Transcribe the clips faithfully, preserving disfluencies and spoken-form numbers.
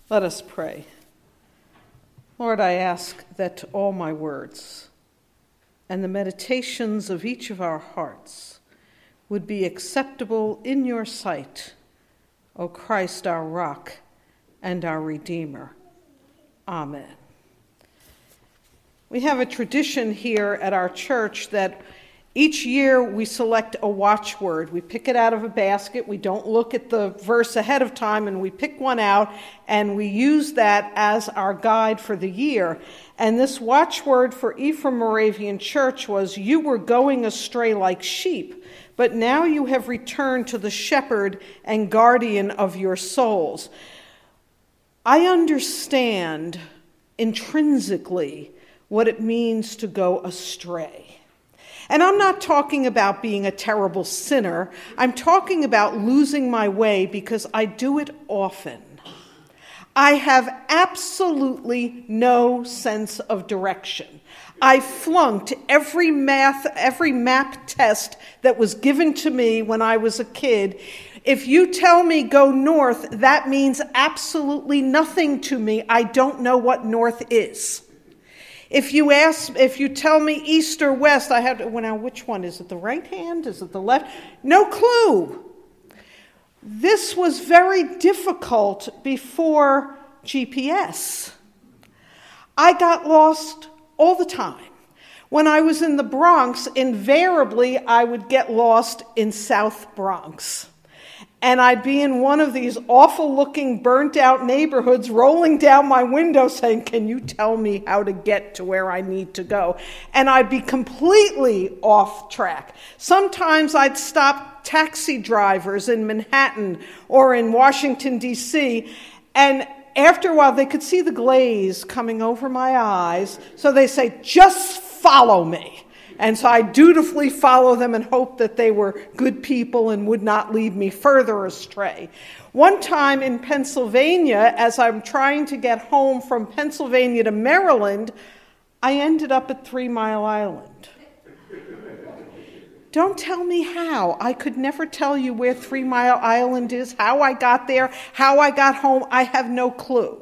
Let us pray. Lord, I ask that all my words and the meditations of each of our hearts would be acceptable in your sight, O Christ, our rock and our Redeemer. Amen. We have a tradition here at our church that each year we select a watchword. We pick it out of a basket. We don't look at the verse ahead of time, and we pick one out, and we use that as our guide for the year. And this watchword for Ephraim Moravian Church was, "You were going astray like sheep, but now you have returned to the shepherd and guardian of your souls." I understand intrinsically what it means to go astray. And I'm not talking about being a terrible sinner. I'm talking about losing my way because I do it often. I have absolutely no sense of direction. I flunked every math, every map test that was given to me when I was a kid. If you tell me go north, that means absolutely nothing to me. I don't know what north is. If you ask, if you tell me east or west, I have to, well, now which one? Is it the right hand? Is it the left? No clue. This was very difficult before G P S. I got lost all the time. When I was in the Bronx, invariably I would get lost in South Bronx. And I'd be in one of these awful-looking, burnt-out neighborhoods, rolling down my window saying, "Can you tell me how to get to where I need to go?" And I'd be completely off track. Sometimes I'd stop taxi drivers in Manhattan or in Washington, D C, and after a while they could see the glaze coming over my eyes, so they say, "Just follow me." And so I dutifully follow them and hope that they were good people and would not lead me further astray. One time in Pennsylvania, as I'm trying to get home from Pennsylvania to Maryland, I ended up at Three Mile Island. Don't tell me how. I could never tell you where Three Mile Island is, how I got there, how I got home. I have no clue.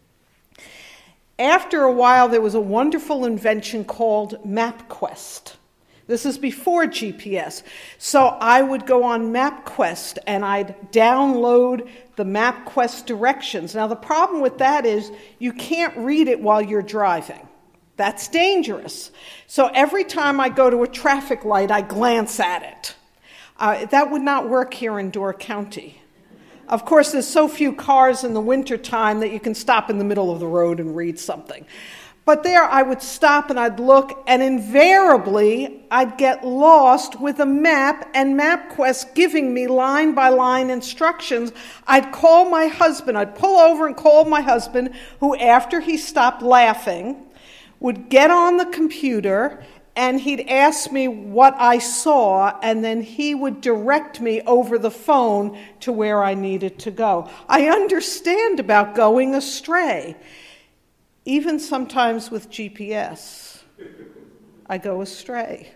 After a while, there was a wonderful invention called MapQuest. This is before G P S. So I would go on MapQuest and I'd download the MapQuest directions. Now, the problem with that is you can't read it while you're driving. That's dangerous. So every time I go to a traffic light, I glance at it. Uh, that would not work here in Door County. Of course, there's so few cars in the wintertime that you can stop in the middle of the road and read something. But there I would stop and I'd look, and invariably I'd get lost with a map and MapQuest giving me line-by-line instructions. I'd call my husband. I'd pull over and call my husband, who, after he stopped laughing, would get on the computer and he'd ask me what I saw, and then he would direct me over the phone to where I needed to go. I understand about going astray. Even sometimes with G P S, I go astray.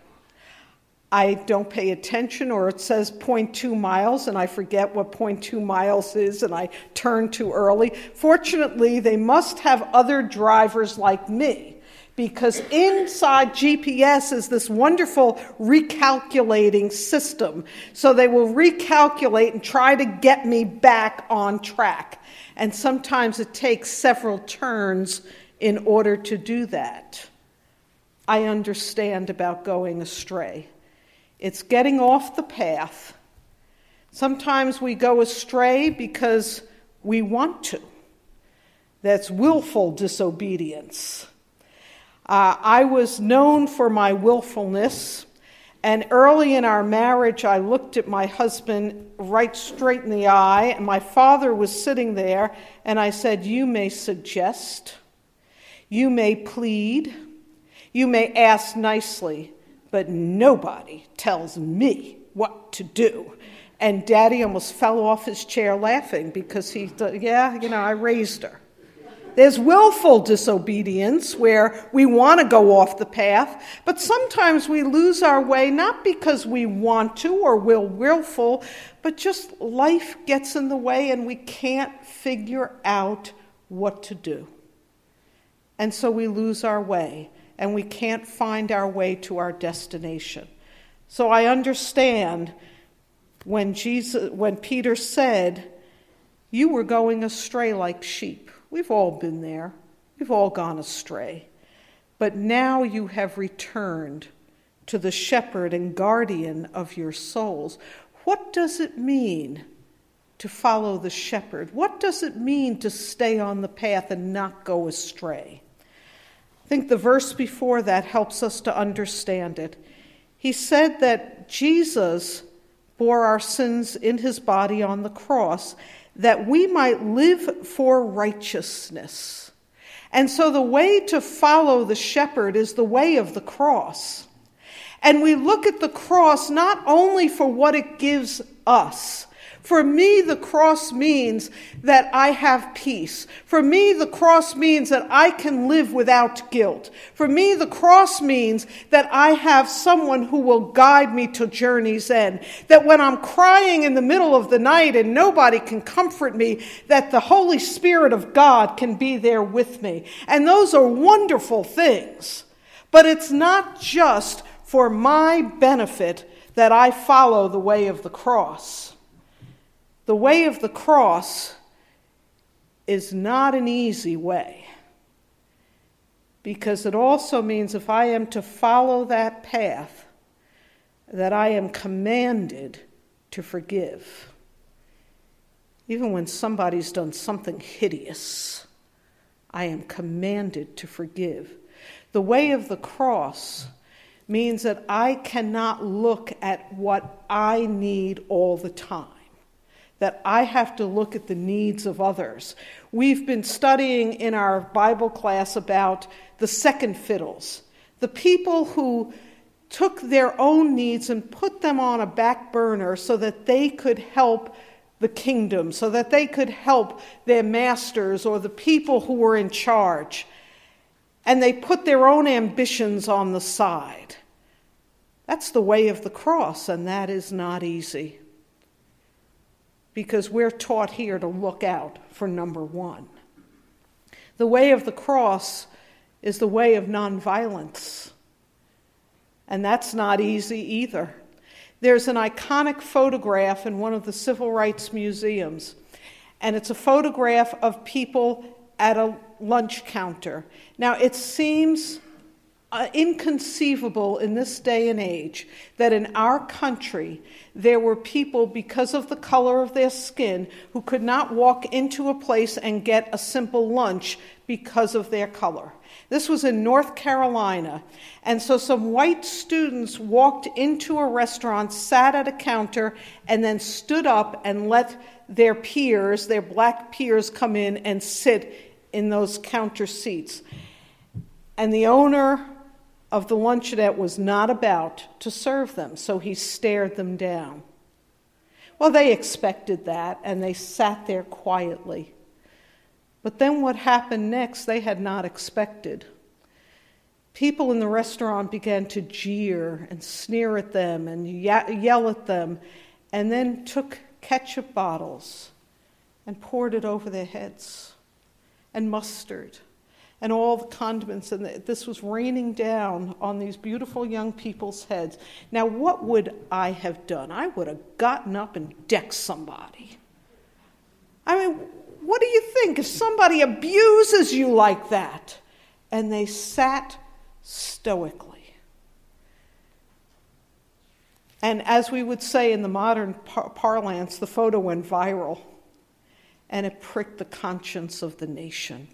I don't pay attention, or it says zero point two miles, and I forget what zero point two miles is, and I turn too early. Fortunately, they must have other drivers like me, because inside G P S is this wonderful recalculating system. So they will recalculate and try to get me back on track. And sometimes it takes several turns in order to do that. I understand about going astray. It's getting off the path. Sometimes we go astray because we want to. That's willful disobedience. Uh, I was known for my willfulness, and early in our marriage, I looked at my husband right straight in the eye, and my father was sitting there, and I said, "You may suggest, you may plead, you may ask nicely, but nobody tells me what to do." And Daddy almost fell off his chair laughing because he thought, yeah, you know, I raised her. There's willful disobedience where we want to go off the path, but sometimes we lose our way not because we want to or we're willful, but just life gets in the way and we can't figure out what to do. And so we lose our way, and we can't find our way to our destination. So I understand when Jesus, when Peter said, "You were going astray like sheep." We've all been there. We've all gone astray. But now you have returned to the shepherd and guardian of your souls. What does it mean to follow the shepherd? What does it mean to stay on the path and not go astray? I think the verse before that helps us to understand it. He said that Jesus bore our sins in his body on the cross, that we might live for righteousness. And so the way to follow the shepherd is the way of the cross. And we look at the cross not only for what it gives us. For me, the cross means that I have peace. For me, the cross means that I can live without guilt. For me, the cross means that I have someone who will guide me to journey's end. That when I'm crying in the middle of the night and nobody can comfort me, that the Holy Spirit of God can be there with me. And those are wonderful things. But it's not just for my benefit that I follow the way of the cross. The way of the cross is not an easy way, because it also means if I am to follow that path, that I am commanded to forgive. Even when somebody's done something hideous, I am commanded to forgive. The way of the cross means that I cannot look at what I need all the time. That I have to look at the needs of others. We've been studying in our Bible class about the second fiddles, the people who took their own needs and put them on a back burner so that they could help the kingdom, so that they could help their masters or the people who were in charge. And they put their own ambitions on the side. That's the way of the cross, and that is not easy. Because we're taught here to look out for number one. The way of the cross is the way of nonviolence. And that's not easy either. There's an iconic photograph in one of the civil rights museums. And it's a photograph of people at a lunch counter. Now, it seems Uh, inconceivable in this day and age that in our country there were people, because of the color of their skin, who could not walk into a place and get a simple lunch because of their color. This was in North Carolina. And so some white students walked into a restaurant, sat at a counter, and then stood up and let their peers, their black peers, come in and sit in those counter seats. And the owner of the luncheonette was not about to serve them, so he stared them down. Well, they expected that, and they sat there quietly. But then what happened next, they had not expected. People in the restaurant began to jeer and sneer at them and ye- yell at them, and then took ketchup bottles and poured it over their heads, and mustard, and all the condiments, and this was raining down on these beautiful young people's heads. Now, what would I have done? I would have gotten up and decked somebody. I mean, what do you think if somebody abuses you like that? And they sat stoically. And as we would say in the modern par- parlance, the photo went viral, and it pricked the conscience of the nation.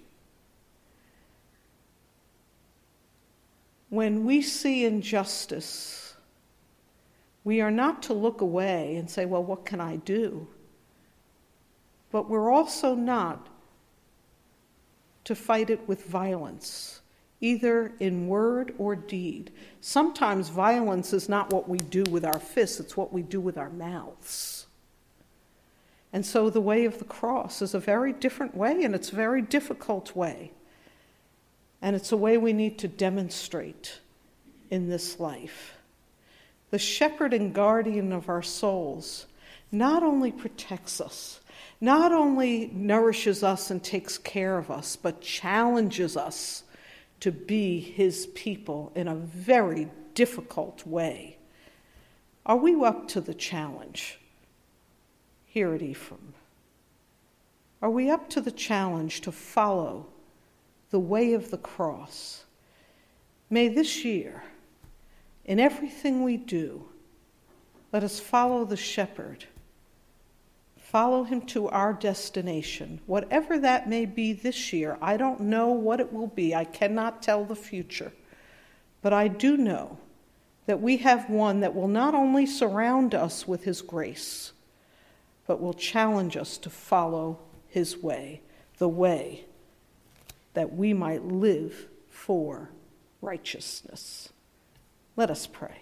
When we see injustice, we are not to look away and say, well, what can I do? But we're also not to fight it with violence, either in word or deed. Sometimes violence is not what we do with our fists, it's what we do with our mouths. And so the way of the cross is a very different way, and it's a very difficult way. And it's a way we need to demonstrate in this life. The shepherd and guardian of our souls not only protects us, not only nourishes us and takes care of us, but challenges us to be his people in a very difficult way. Are we up to the challenge here at Ephraim? Are we up to the challenge to follow the way of the cross? May this year, in everything we do, let us follow the shepherd. Follow him to our destination, whatever that may be this year. I don't know what it will be. I cannot tell the future. But I do know that we have one that will not only surround us with his grace, but will challenge us to follow his way, the way that we might live for righteousness. Let us pray.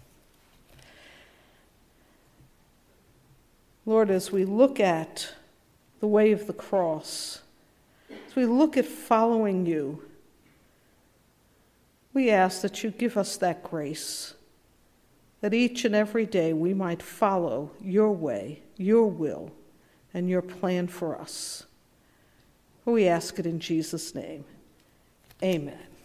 Lord, as we look at the way of the cross, as we look at following you, we ask that you give us that grace, that each and every day we might follow your way, your will, and your plan for us. We ask it in Jesus' name. Amen.